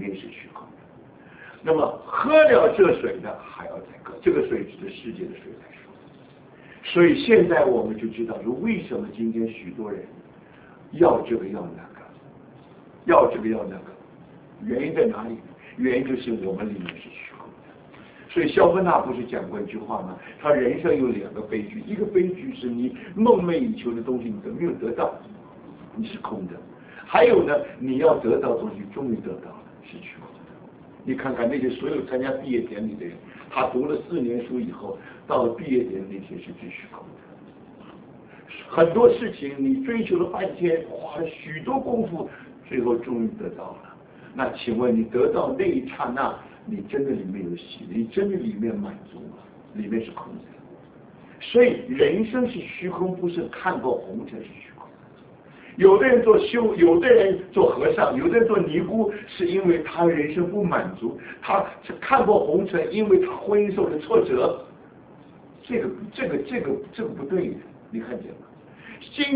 面是虚空的。那么喝了这水的还要再渴，这个水指的世界的水来说。所以现在我们就知道说，为什么今天许多人要这个要那个，要这个要那个，原因在哪里？原因就是我们里面是虚空的。所以肖伯纳不是讲过一句话吗？他人生有2个悲剧，一个悲剧是你梦寐以求的东西你都没有得到，你是空的；还有呢，你要得到的东西终于得到了，是虚空的。你看看那些所有参加毕业典礼的人，他读了4年书以后，到了毕业典礼那天是最虚空的。很多事情你追求了半天，花了许多功夫，最后终于得到了。那请问你得到那一刹那，你真的里面有喜，你真的里面满足吗？里面是空的。所以人生是虚空，不是看破红尘是虚空。有的人做修，有的人做和尚，有的人做尼姑，是因为他人生不满足，他是看破红尘，因为他婚姻受了挫折。这个不对的，你看见吗？今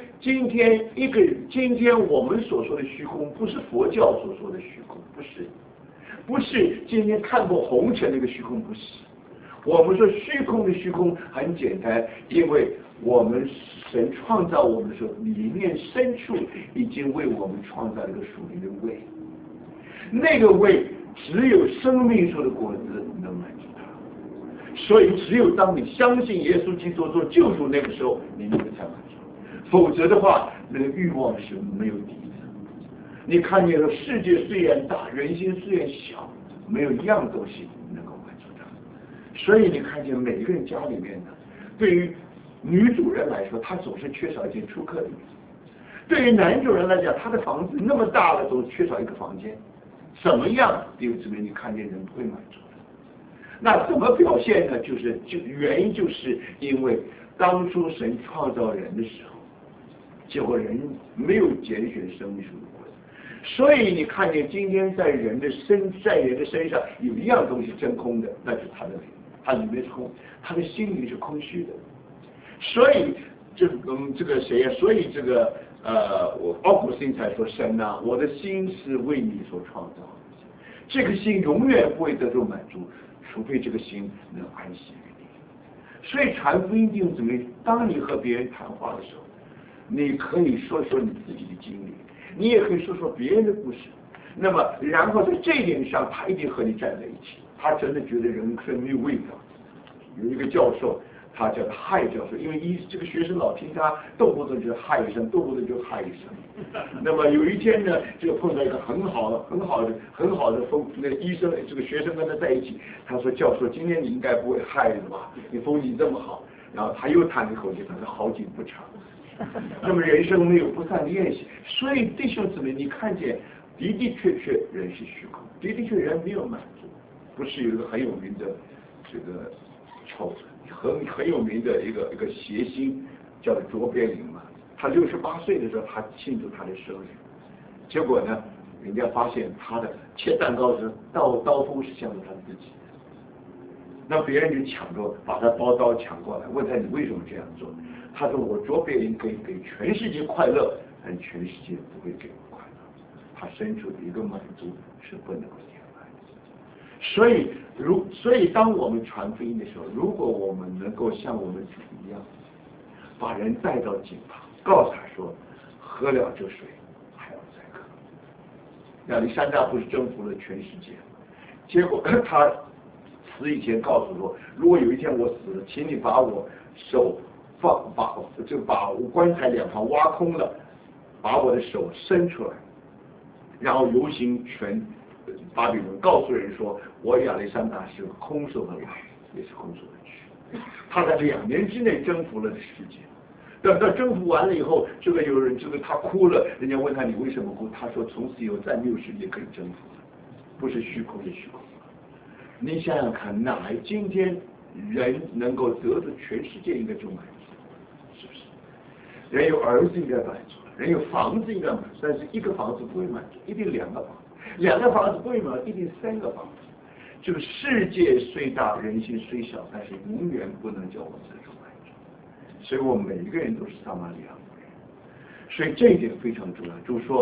天我们所说的虚空，不是佛教所说的虚空，不是今天看破红尘那个虚空，不是。我们说虚空的虚空很简单，因为我们神创造我们的时候，里面深处已经为我们创造了一个属灵的胃，那个胃只有生命树的果子能满足它。所以只有当你相信耶稣基督做救主，那个时候你那个才满足，否则的话，那个欲望是没有底的。你看见了，世界虽然大，人心虽然小，没有一样东西能够满足它。所以你看见每一个人家里面呢，对于女主人来说，她总是缺少一间出客的；对于男主人来讲，他的房子那么大了，总缺少一个房间。怎么样？弟兄姊妹，你看见人不会满足的。那怎么表现呢？原因就是因为当初神创造人的时候，结果人没有拣选生命树的果子，所以你看见今天在人的身上有一样东西真空的，那就是他的灵，他里面是空，他的心灵是空虚的。所以这个谁呀？所以我奥古斯丁才说，神啊，我的心是为你所创造的，这个心永远不会得到满足，除非这个心能安息于你。所以传福音弟兄姊妹，当你和别人谈话的时候，你可以说说你自己的经历，你也可以说说别人的故事。那么，然后在这一点上，他一定和你站在一起。他真的觉得人生没有味道。有一个教授，他叫害教授，因为这个学生老听他动不动就害一声，动不动就害一声。那么有一天呢，就碰到一个很好的那个医生，这个学生跟他在一起，他说：“教授，今天你应该不会害的吧？你风景这么好。”然后他又叹了一口气，他说：“好景不长。”那么人生没有不断练习，所以弟兄姊妹，你看见的的确确人是虚空，的的确人没有满足。不是有一个很有名的这个很有名的一个谐星叫做卓别林嘛？他68岁的时候，他庆祝他的生日，结果呢，人家发现他的切蛋糕时刀锋是向着他自己的，那别人就抢着把他刀抢过来，问他你为什么这样做？他说我卓别林可以给全世界快乐，但全世界不会给我快乐。他身处的一个满足是不能够填满的。所以当我们传福音的时候，如果我们能够像我们主一样，把人带到井旁，告诉他说，喝了这水还要再渴。亚历山大不是征服了全世界，结果他死以前告诉说，如果有一天我死了，请你把我手把我棺材两旁挖空了，把我的手伸出来，然后游行全巴比伦，告诉人说，我亚历山大是空手的来，也是空手的去。他在2年之内征服了世界。等到征服完了以后，他哭了，人家问他你为什么哭？他说从此以后再没有世界可以征服了，不是虚空是虚空。你想想看，今天人能够得到全世界应该就满足，是不是？人有儿子应该满足，人有房子应该满足，但是一个房子不会满足，一定2个房子；2个房子不会满足，一定3个房子。这个世界虽大，人心虽小，但是永远不能叫我们得到满足。所以我们每一个人都是撒玛利亚妇人，所以这一点非常重要。就是说，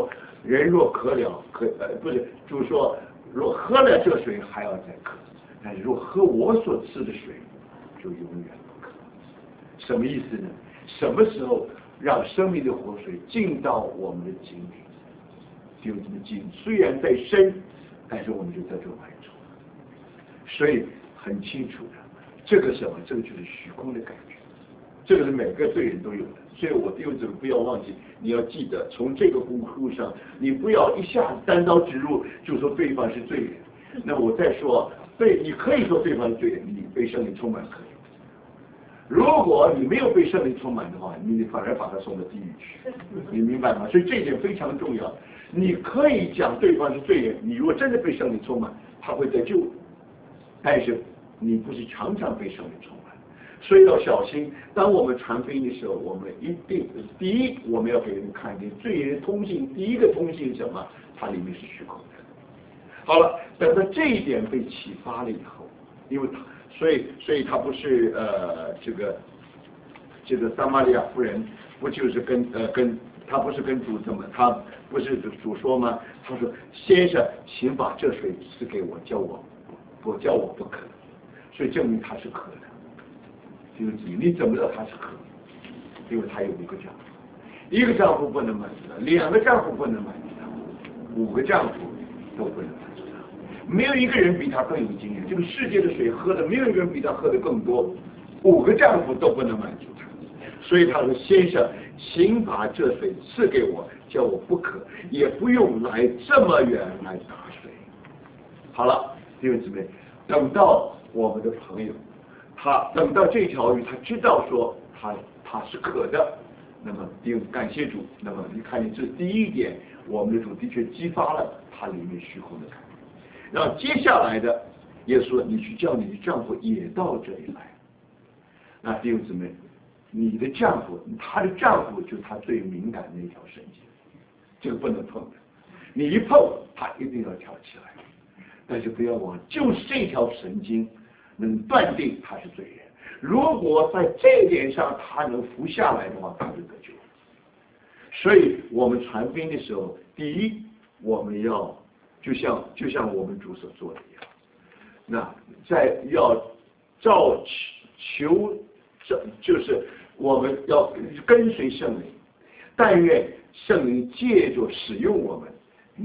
人若渴了，不是，主说若喝了这水还要再渴，但是若喝我所赐的水，就永远不渴。什么意思呢？什么时候让生命的活水进到我们的井里？就这么井虽然在深，但是我们就在这满足。所以很清楚的，这个什么？这个就是虚空的感觉，这个是每个罪人都有的。所以我弟兄姊妹不要忘记，你要记得从这个路上，你不要一下子单刀直入就说对方是罪人。那我再说，对，你可以说对方是罪人，你被圣灵充满可以。如果你没有被圣灵充满的话，你反而把他送到地狱去，你明白吗？所以这一点非常重要。你可以讲对方是罪人，你如果真的被圣灵充满，他会得救。但是你不是常常被圣灵充满，所以要小心。当我们传福音的时候，我们一定第一，我们要给人看见罪人通信，第一个通信是什么？它里面是虚空的。好了，等到这一点被启发了以后，因为他，所以他不是这个撒玛利亚妇人不就是跟他不是跟主怎么，他不是主说吗？他说：“先生，请把这水赐给我，叫我不渴。”所以证明他是渴的。就是你怎么知道他是渴？因为他有5个丈夫，一个丈夫不能满足他，2个丈夫不能满足他，5个丈夫都不能满足他。没有一个人比他更有经验，这个世界的水喝的没有一个人比他喝的更多，5个丈夫都不能满足他。所以他说：“先生，请把这水赐给我，叫我不渴，也不用来这么远来打水。”好了，弟兄姊妹，等到我们的朋友，他等到这条鱼，他知道说他是渴的，那么感谢主。那么你看见这第一点，我们的主的确激发了他里面虚空的感觉。然后接下来的，耶稣说：“你去叫你的丈夫也到这里来。”那弟兄姊妹，你的丈夫，她的丈夫就是她最敏感的那条神经，这个不能碰的。你一碰，他一定要跳起来。但是不要忘，就是这条神经能断定他是罪人。如果在这一点上他能服下来的话，他就得救。所以我们传福音的时候，第一，我们要就像我们主所做的一样，那要照求，就是我们要跟随圣灵，但愿圣灵借着使用我们，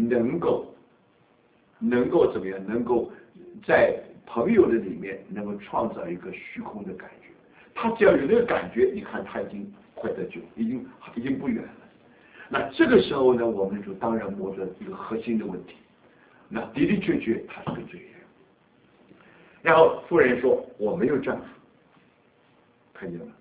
能够怎么样？能够在朋友的里面能够创造一个虚空的感觉。他只要有那个感觉，你看他已经快得救，已经不远了。那这个时候呢，我们就当然摸着一个核心的问题。那的的确确他是个罪人。然后妇人说：“我没有丈夫。”看见了，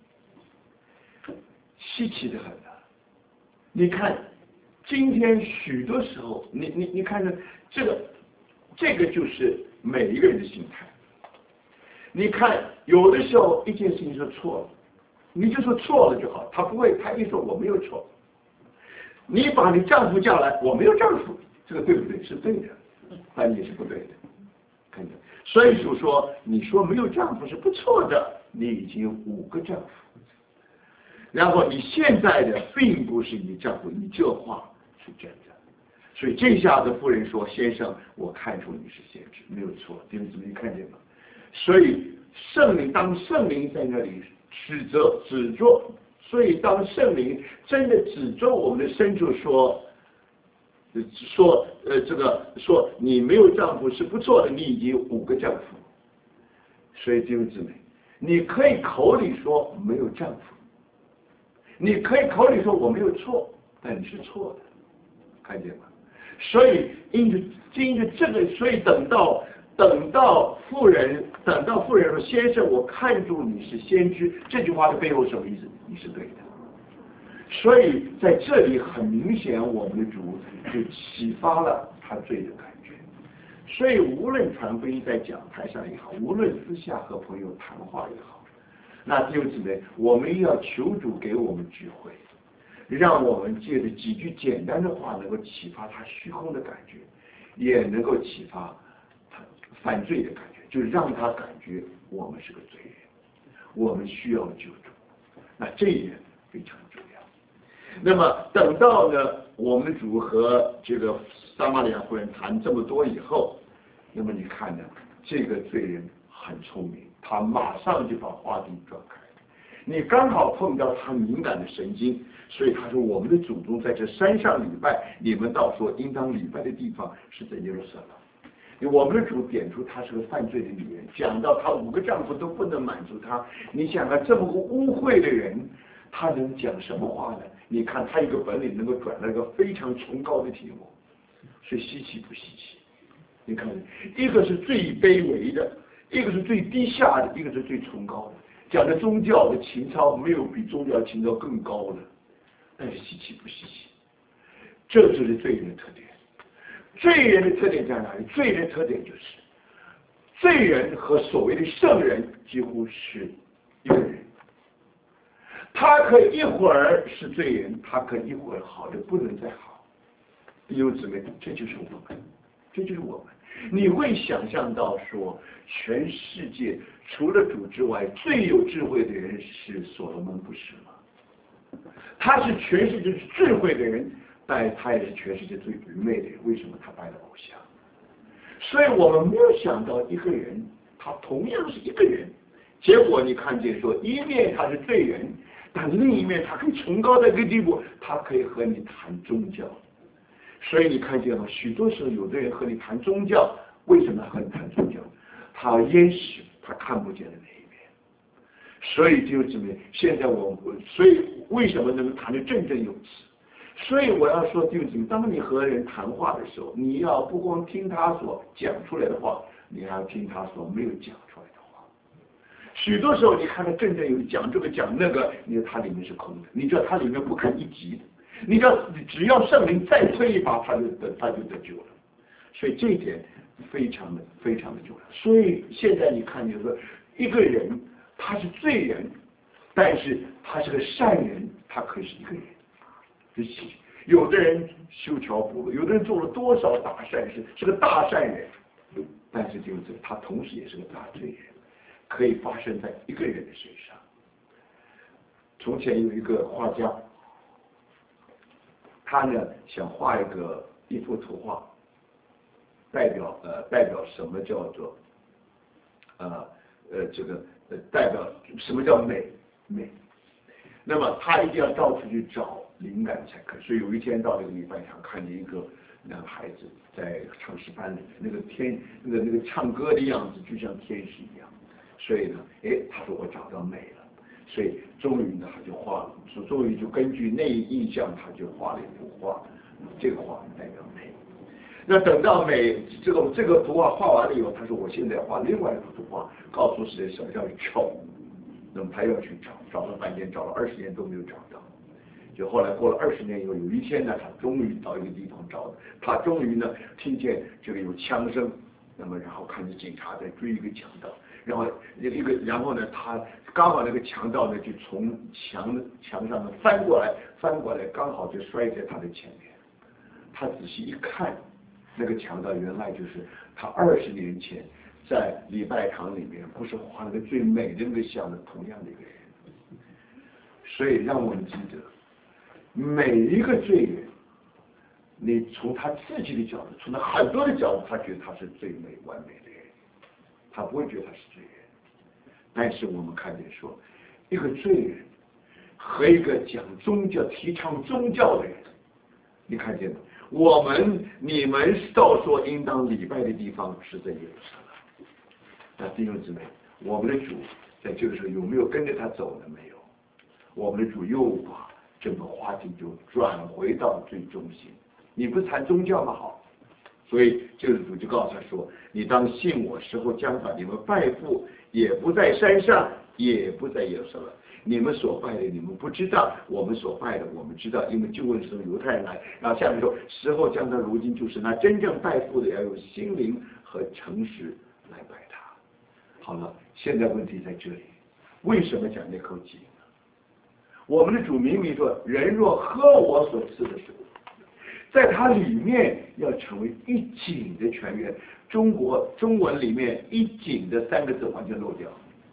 稀奇的很啊！你看，今天许多时候，你看着这个就是每一个人的心态。你看，有的时候一件事情说错了，你就说错了就好，他不会，他一说我没有错。你把你丈夫叫来，我没有丈夫，这个对不对？是对的，但也是不对的，看见？所以就说，你说没有丈夫是不错的，你已经有5个丈夫。然后你现在的并不是你丈夫，你这话是真的。所以这下子妇人说：“先生，我看出你是先知，没有错。”弟兄姊妹看见吗？所以当圣灵在那里指着，所以当圣灵真的指着我们的深处说你没有丈夫是不错的，你已经有5个丈夫。所以弟兄姊妹，你可以口里说没有丈夫，你可以口里说我没有错，但你是错的，看见吗？所以因着这个，所以等到妇人说：“先生，我看出你是先知。”这句话的背后什么意思？你是对的。所以在这里很明显，我们的主就启发了他罪的感觉。所以无论传福音在讲台上也好，无论私下和朋友谈话也好，那弟兄姊妹，我们要求主给我们智慧，让我们借着几句简单的话，能够启发他虚空的感觉，也能够启发他犯罪的感觉，就是让他感觉我们是个罪人，我们需要救主。那这一点非常重要。 那么等到呢，我们主和这个撒玛利亚妇人谈这么多以后，那么你看呢，这个罪人很聪明，他马上就把话题转开。你刚好碰到他敏感的神经，所以他说我们的祖宗在这山上礼拜，你们倒说应当礼拜的地方是在耶路撒冷。我们的主点出她是个犯罪的女人，讲到她5个丈夫都不能满足她。你想看这么个污秽的人，他能讲什么话呢？你看他一个本领能够转了一个非常崇高的题目，所以稀奇不稀奇？你看，一个是最卑微的，一个是最低下的，一个是最崇高的。讲的宗教的情操没有比宗教情操更高的，但是稀奇不稀奇？这就是罪人的特点。罪人的特点在哪里？罪人的特点就是，罪人和所谓的圣人几乎是一个人。他可以一会儿是罪人，他可以一会儿好的不能再好。弟兄姊妹，这就是我们，这就是我们。你会想象到说，全世界除了主之外，最有智慧的人是所罗门，不是吗？他是全世界最智慧的人，但他也是全世界最愚昧的人。为什么他拜了偶像？所以我们没有想到一个人，他同样是一个人，结果你看见说，一面他是罪人，但另一面他可以崇高到一个地步，他可以和你谈宗教。所以你看见了，许多时候有的人和你谈宗教，为什么和你谈宗教？他淹死他看不见的那一面。所以就这么，现在所以为什么能够谈得振振有词？所以我要说，弟兄姊妹，当你和人谈话的时候，你要不光听他所讲出来的话，你还要听他所没有讲出来的话。许多时候，你看他振振有讲这个讲那个，你说他里面是空的，你知道他里面不可一击的。你知道，只要圣灵再推一把，他就得救了。所以这一点非常的重要。所以现在你看，就是说，一个人他是罪人，但是他是个善人，他可以是一个人。有的人修桥补路，有的人做了多少大善事，是个大善人，但是就是他同时也是个大罪人，可以发生在一个人的身上。从前有一个画家。他呢想画一幅图画，代表什么叫做代表什么叫美。那么他一定要到处去找灵感才可以。所以有一天到这个礼拜堂，看见一个男孩子在唱诗班里面，那个唱歌的样子就像天使一样。所以呢，他说我找到美了。所以终于呢，他就画了，终于就根据那一印象，他就画了一幅画。这个画代表美。那等到美这个图画画完了以后，他说我现在画另外一幅图画，告诉谁什么叫丑。那么他要去找了半天，找了20年都没有找到。就后来过了20年以后，有一天呢，他终于到一个地方找，他终于呢听见这个有枪声，那么然后看见警察在追一个强盗。然后呢，他刚好那个强盗呢就从墙上呢翻过来，刚好就摔在他的前面。他仔细一看，那个强盗原来就是他20年前在礼拜堂里面不是画了个最美的那个像的同样的一个人。所以让我们记得，每一个罪人，你从他自己的角度，从他很多的角度，他觉得他是最完美的人。他不会觉得他是罪人，但是我们看见说，一个罪人和一个讲宗教、提倡宗教的人，你看见吗？你们倒说应当礼拜的地方是在耶路撒冷。那弟兄姊妹，我们的主在这个时候有没有跟着他走呢？没有。我们的主又把整个话题就转回到最中心。你不是谈宗教吗？好。所以这个主就告诉他说，你当信我，时候将到，你们拜父也不在山上，也不在耶路撒冷。你们所拜的你们不知道，我们所拜的我们知道，因为就问从犹太人来。然后下面说，时候将到，如今就是那真正拜父的要用心灵和诚实来拜他。好了，现在问题在这里，为什么讲那口井呢？我们的主明明说，人若喝我所赐的水，在它里面要成为一井的泉源。中文里面一井的3个字完全漏掉。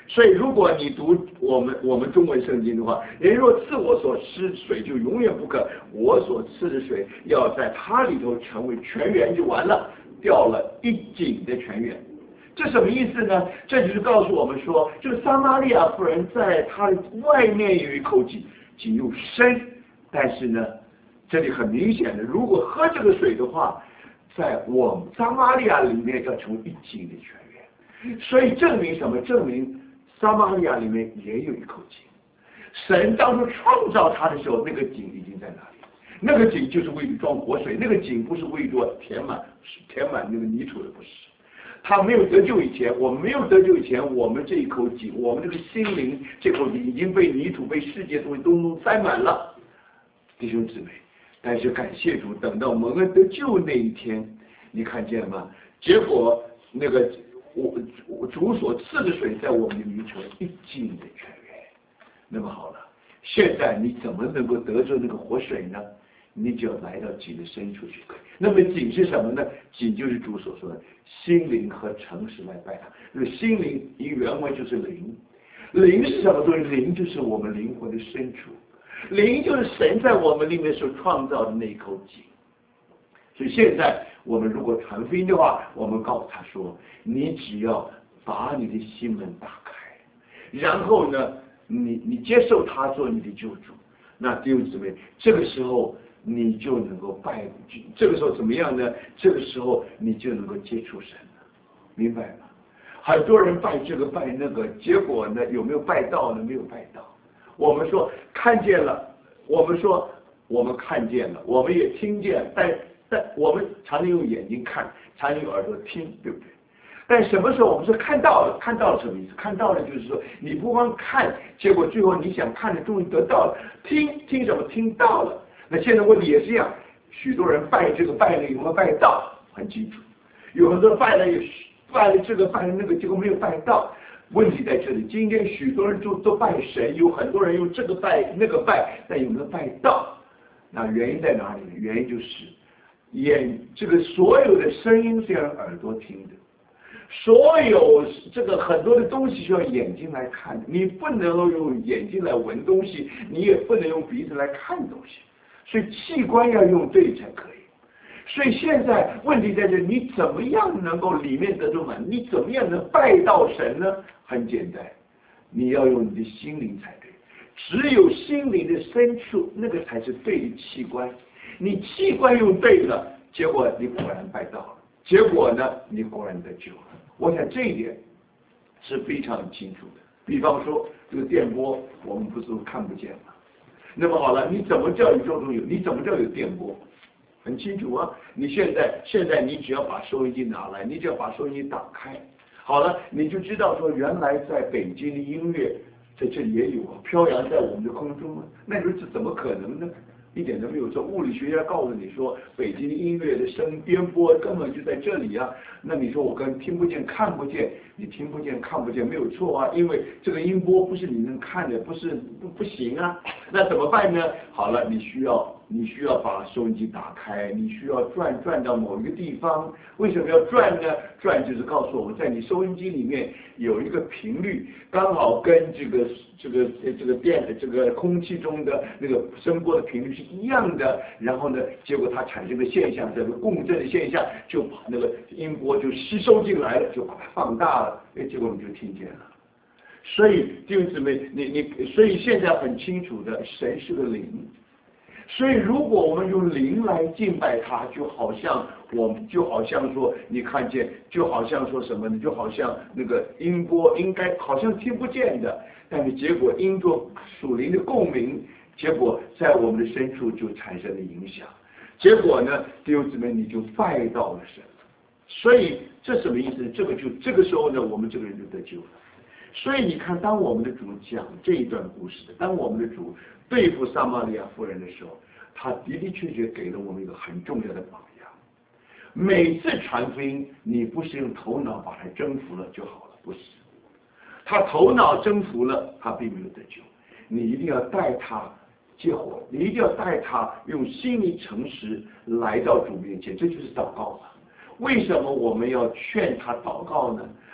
所以如果你读我们中文圣经的话，人若赐我所吃水，就永远不渴；我所赐的水，要在它里头成为泉源，就完了，掉了一井的泉源。这什么意思呢？这就是告诉我们说，这个撒玛利亚妇人在她的外面有一口井，井又深，但是呢，这里很明显的，如果喝这个水的话，在我们撒玛利亚里面要成为一井的泉源。所以证明什么？证明撒玛利亚里面也有一口井。神当初创造它的时候，那个井已经在哪里？那个井就是为了装活水，那个井不是为了填满那个泥土的，不是。他没有得救以前，我们没有得救以前，我们这一口井，我们这个心灵这口井已经被泥土、被世界东西都塞满了，弟兄姊妹。但是感谢主，等到蒙恩得救那一天，你看见吗？结果那个我主所赐的水在我们里面成一井的泉源。那么好了，现在你怎么能够得着那个活水呢？你就要来到井的深处去。那么井是什么呢？井就是主所说的心灵和诚实来拜他。这个心灵一原文就是灵，灵是什么东西？灵就是我们灵魂的深处，灵就是神在我们里面所创造的那一口井。所以现在我们如果传福音的话，我们告诉他说，你只要把你的心门打开，然后呢，你接受他做你的救主，那弟兄姊妹，这个时候你就能够拜，这个时候怎么样呢？这个时候你就能够接触神了，明白吗？很多人拜这个拜那个，结果呢有没有拜到呢？没有拜到。我们说看见了，我们说我们看见了，我们也听见，但我们常常用眼睛看，常常用耳朵听，对不对？但什么时候我们说看到了？看到了什么意思？看到了就是说你不光看，结果最后你想看的终于得到了。听什么？听到了。那现在问题也是一样，许多人拜这个拜那个，有没有拜到？很清楚。有很多人拜了这个拜了那个，结果没有拜到。问题在这里，今天许多人都拜神，有很多人用这个拜那个拜，但有没有拜到？那原因在哪里？原因就是这个所有的声音是要用耳朵听的，所有这个很多的东西需要眼睛来看，你不能够用眼睛来闻东西，你也不能用鼻子来看东西，所以器官要用对才可以。所以现在问题在这，你怎么样能够里面得着满？你怎么样能拜到神呢？很简单，你要用你的心灵才对。只有心灵的深处，那个才是对的器官。你器官用对了，结果你果然拜到了，结果呢，你果然得救了。我想这一点是非常清楚的。比方说这个电波，我们不是看不见吗？那么好了，你怎么叫宇宙中有？你怎么叫有电波？很清楚啊！你现在你只要把收音机拿来，你只要把收音机打开，好了，你就知道说原来在北京的音乐在这里也有啊，飘扬在我们的空中啊。那你说这怎么可能呢？一点都没有错。物理学家告诉你说，北京的音乐的颠波根本就在这里啊。那你说我跟听不见看不见，你听不见看不见没有错啊，因为这个音波不是你能看的，不行啊。那怎么办呢？好了，你需要把收音机打开，你需要转到某一个地方。为什么要转呢？转就是告诉我们在你收音机里面有一个频率，刚好跟这个空气中的那个声波的频率是一样的。然后呢，结果它产生的现象，这个共振的现象，就把那个音波就吸收进来了，就把它放大了，结果你就听见了。所以弟兄姊妹，所以现在很清楚的，神是个灵。所以如果我们用灵来敬拜他，就好像说你看见，就好像说什么呢？就好像那个音波应该好像听不见的，但是结果因着属灵的共鸣，结果在我们的深处就产生了影响。结果呢，弟兄姊妹，你就拜到了神。所以这什么意思？这个时候呢，我们这个人就得救了。所以你看，当我们的主讲这一段故事，当我们的主对付撒玛利亚妇人的时候，他的的确确给了我们一个很重要的榜样。每次传福音，你不是用头脑把他征服了就好了，不是。他头脑征服了，他并没有得救。你一定要带他结婚，你一定要带他用心灵诚实来到主面前，这就是祷告嘛。为什么我们要劝他祷告呢？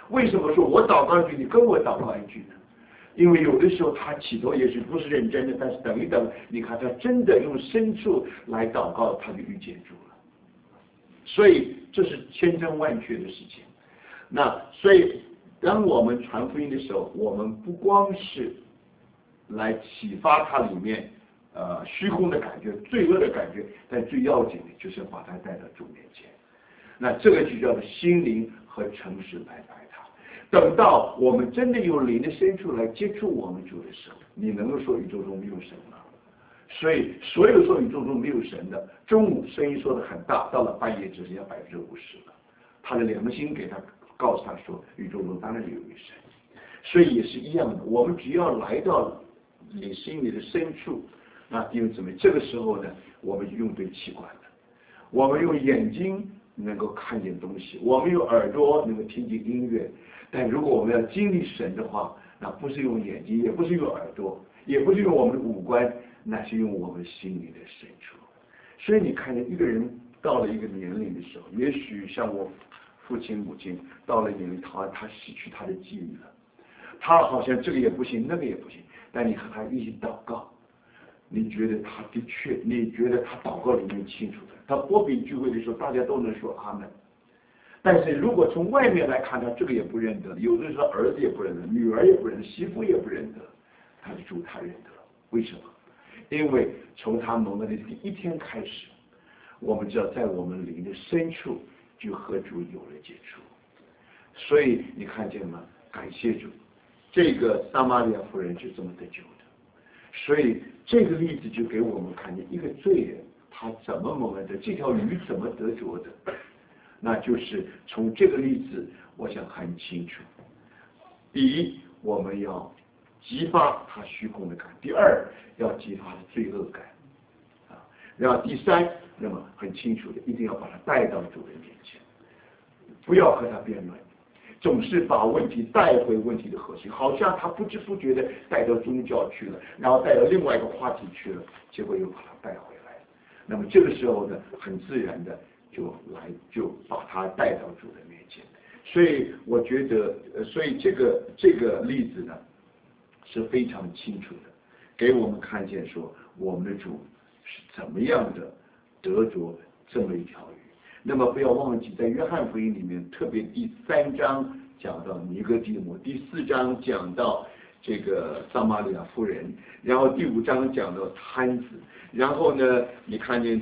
为什么说我祷告一句，你跟我祷告一句呢？因为有的时候他起头也许不是认真的，但是等一等，你看他真的用深处来祷告，他就遇见主了。所以这是千真万确的事情。那所以当我们传福音的时候，我们不光是来启发他里面虚空的感觉、罪恶的感觉，但最要紧的就是把他带到主面前。那这个就叫做心灵和诚实来拜他。等到我们真的用灵的深处来接触我们主的时候，你能够说宇宙中没有神吗？所以所有说宇宙中没有神的，中午声音说的很大，到了半夜只剩下50%了。他的良心给他告诉他说，宇宙中当然有一位神。所以也是一样的，我们只要来到你心里的深处，那因为怎么这个时候呢，我们用对器官了，我们用眼睛能够看见东西，我们用耳朵能够听见音乐。但如果我们要经历神的话，那不是用眼睛，也不是用耳朵，也不是用我们的五官，那是用我们心里的深处。所以你看见一个人到了一个年龄的时候，也许像我父亲母亲到了年龄，他失去他的记忆了，他好像这个也不行，那个也不行，但你和他一起祷告，你觉得他的确，你觉得他祷告里面清楚的，他波比聚会的时候，大家都能说阿门。但是如果从外面来看，他这个也不认得，有的时候儿子也不认得，女儿也不认得，媳妇也不认得，他的主他认得。为什么？因为从他蒙恩的第一天开始，我们知道在我们灵的深处就和主有了接触。所以你看见吗？感谢主，这个撒玛利亚妇人是这么得救的。所以这个例子就给我们看见一个罪人他怎么蒙恩的，这条鱼怎么得着的。那就是从这个例子我想很清楚，第一我们要激发他虚空的感，第二要激发他罪恶感然后第三，那么很清楚的一定要把他带到主人面前，不要和他辩论，总是把问题带回问题的核心，好像他不知不觉的带到宗教去了，然后带到另外一个话题去了，结果又把他带回来。那么这个时候呢，很自然的就把他带到主的面前。所以我觉得所以这个例子呢是非常清楚的，给我们看见说我们的主是怎么样的得着这么一条鱼。那么不要忘记，在约翰福音里面，特别第3章讲到尼哥底母，第4章讲到这个撒玛利亚妇人，然后第5章讲到摊子，然后呢，你看见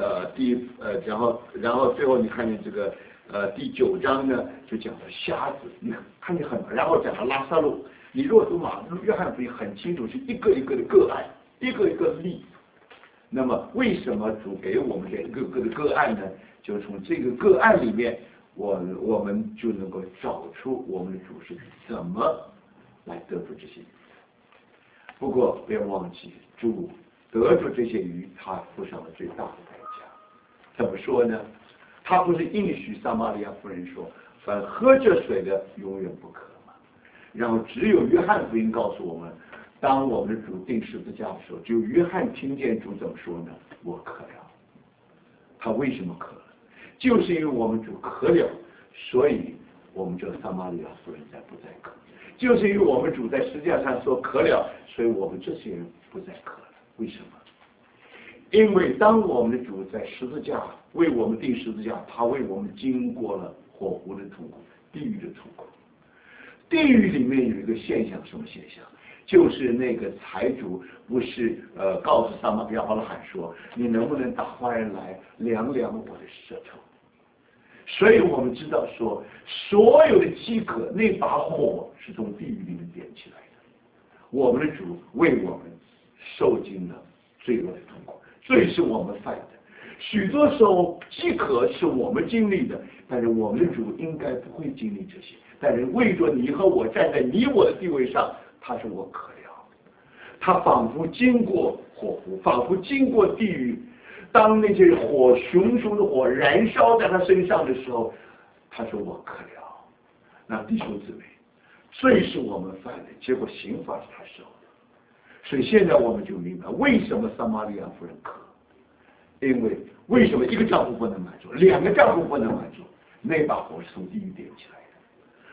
然后最后你看见这个第9章呢，就讲到瞎子，你看见很，然后讲到拉撒路。你若读约翰福音很清楚，是一个一个的个案，一个一个例子。那么为什么主给我们这一个个的个案呢？就从这个个案里面，我们就能够找出我们的主是怎么来得出这些鱼。不过不要忘记，主得出这些鱼，他付上了最大的代价。怎么说呢？他不是应许撒玛利亚妇人说，凡喝这水的永远不渴吗？然后只有约翰福音告诉我们，当我们的主钉十字架的时候，只有约翰听见主怎么说呢？我渴了。他为什么渴了？就是因为我们主渴了，所以我们这撒玛利亚妇人才不再渴。就是因为我们主在十字架上说渴了，所以我们这些人不再渴了。为什么？因为当我们的主在十字架为我们钉十字架，他为我们经过了火湖的痛苦、地狱的痛苦。地狱里面有一个现象，什么现象？就是那个财主不是告诉撒玛利亚妇人喊说，你能不能打发人来量量我的舌头？所以我们知道说，所有的饥渴，那把火是从地狱里面点起来的。我们的主为我们受尽了罪恶的痛苦，罪是我们犯的。许多时候饥渴是我们经历的，但是我们的主应该不会经历这些。但是为着你和我站在你我的地位上，他说我渴了，他仿佛经过火湖，仿佛经过地狱。当那些火熊熊的火燃烧在他身上的时候，他说我渴了。那弟兄姊妹，罪是我们犯的，结果刑罚是他受的。所以现在我们就明白为什么撒玛利亚妇人渴，因为为什么一个丈夫不能满足，2个丈夫不能满足，那把火是从地狱点起来的。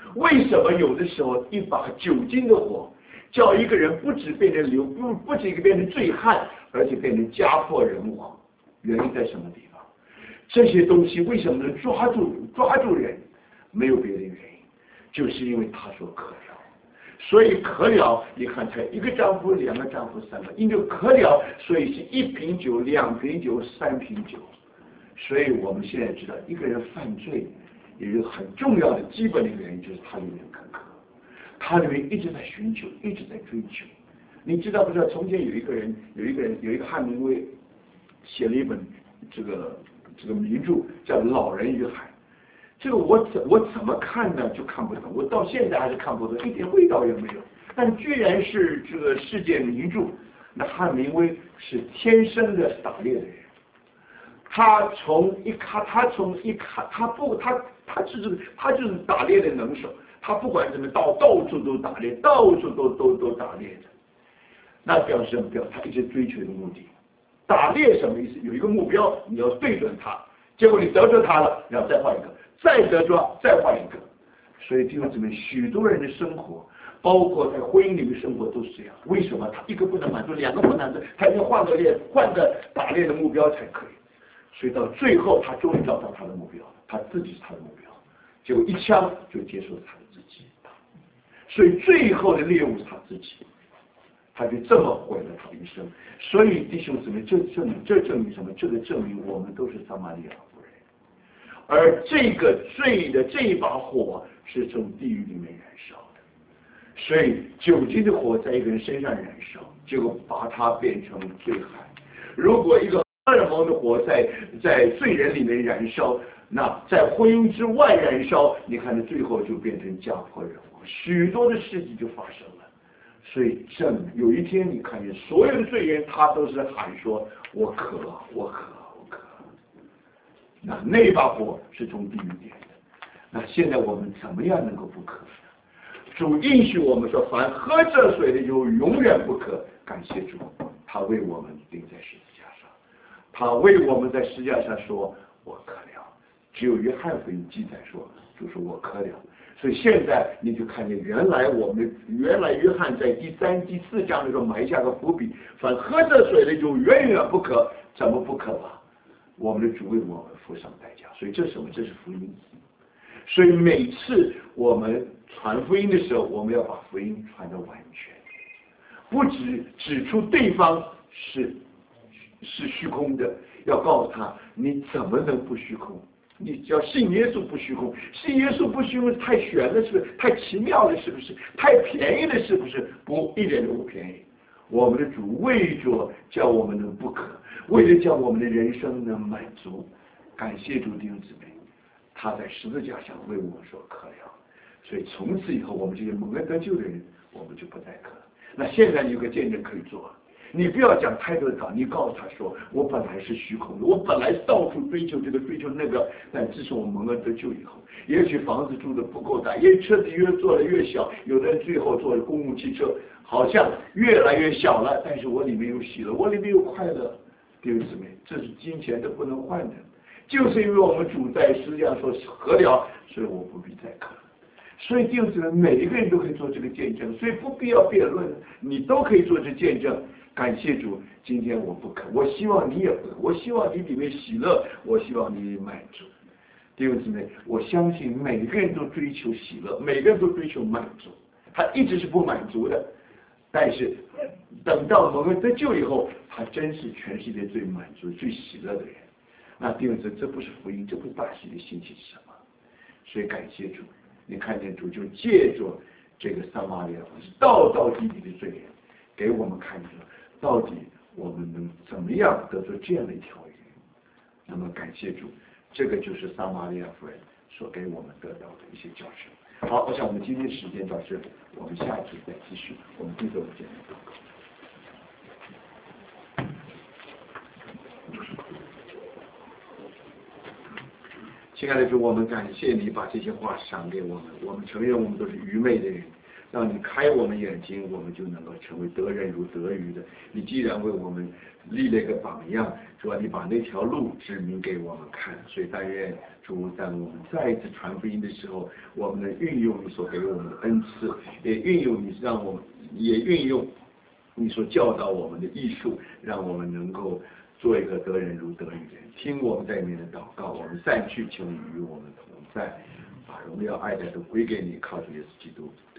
为什么有的时候一把酒精的火，叫一个人不止变成不止变成醉汉，而且变成家破人亡？原因在什么地方？这些东西为什么能抓住人？没有别的原因，就是因为他说可了。所以可了，你看才一个丈夫、两个丈夫、三个，因为可了，所以是1瓶酒、2瓶酒、3瓶酒。所以我们现在知道，一个人犯罪有一个很重要的基本的原因，就是他里面坎坷，他里面一直在寻求，一直在追求。你知道不知道？从前有一个汉明威写了一本这个名著，叫《老人与海》。这个我怎么看呢？就看不懂，我到现在还是看不懂，一点味道也没有。但居然是这个世界名著。那汉明威是天生的打猎的人，他就是打猎的能手，他不管怎么到处都打猎，到处都打猎的。那表示什么？表示他一直追求的目的。打猎什么意思？有一个目标，你要对准它，结果你得着它了，然后再换一个。再得着，再换一个。所以弟兄姊妹，许多人的生活，包括在婚姻里面生活都是这样。为什么他一个不能满足，两个不能满足，他要换个打猎的目标才可以。所以到最后，他终于找到他的目标，他自己是他的目标，结果一枪就结束了他的自己。所以最后的猎物是他自己，他就这么毁了他的一生。所以弟兄姊妹，这证明什么？这个证明我们都是撒玛利亚。而这个罪的这一把火是从地狱里面燃烧的，所以酒精的火在一个人身上燃烧，结果把它变成醉汉。如果一个荷尔蒙的火在罪人里面燃烧，那在婚姻之外燃烧，你看，最后就变成家破人亡，许多的事情就发生了。所以有一天你看见所有的罪人，他都是喊说：“我渴，我渴。”那把火是从地狱点的。那现在我们怎么样能够不渴呢？主应许我们说，凡喝这水的就永远不渴。感谢主，他为我们钉在十字架上，他为我们在十字架上说：“我渴了。”只有约翰福音记载说，主说：“我渴了。”所以现在你就看见，原来约翰在第3、第4章的时候埋下个伏笔，凡喝这水的就远远不渴。怎么不渴吧？我们的主为我们付上代价，所以这是什么？这是福音。所以每次我们传福音的时候，我们要把福音传得完全，不只指出对方是虚空的，要告诉他你怎么能不虚空？你只要信耶稣不虚空，信耶稣不虚空太玄了，是不是？太奇妙了，是不是？太便宜了，是不是？不，一点都不便宜。我们的主为着叫我们能不渴，为了叫我们的人生能满足，感谢主弟兄姊妹，他在十字架上为我们说渴了。所以从此以后，我们这些蒙恩得救的人，我们就不再渴了。那现在你有个见证可以做，你不要讲太多的道，你告诉他说：“我本来是虚空的，我本来到处追求这个追求那个，但自从我蒙恩得救以后，也许房子住的不够大，也许车子越做的越小，有的人最后坐公共汽车。”好像越来越小了，但是我里面有喜乐，我里面有快乐。弟兄姊妹，这是金钱都不能换的，就是因为我们主在十字架说渴了，所以我不必再渴。所以弟兄姊妹，每一个人都可以做这个见证，所以不必要辩论，你都可以做这见证。感谢主，今天我不渴，我希望你也不渴，我希望你里面喜乐，我希望你满足。弟兄姊妹，我相信每个人都追求喜乐，每个人都追求满足，他一直是不满足的。但是等到蒙恩得救以后，他真是全世界最满足、最喜乐的人。那弟兄姊妹，这不是福音，这不是大喜的信息是什么？所以感谢主，你看见主就借着这个撒玛利亚是道道地地的罪人，给我们看见到底我们能怎么样得出这样的一条鱼。那么感谢主，这个就是撒玛利亚夫人所给我们得到的一些教训。好，我想我们今天时间到这里，我们下一次再继续。我们第一个见面。亲爱的主，我们感谢你把这些话赏给我们。我们承认我们都是愚昧的人， 让你开我们眼睛，我们就能够成为得人如得鱼的。你既然为我们立了一个榜样，主啊，你把那条路指明给我们看，所以但愿主在我们再一次传福音的时候，我们能运用你所给我们的恩赐，也运用你让我们也运用你所教导我们的艺术，让我们能够做一个得人如得鱼的人。听我们在里面的祷告，我们散去，求你与我们同在，把荣耀爱戴都归给你，靠主耶稣基督。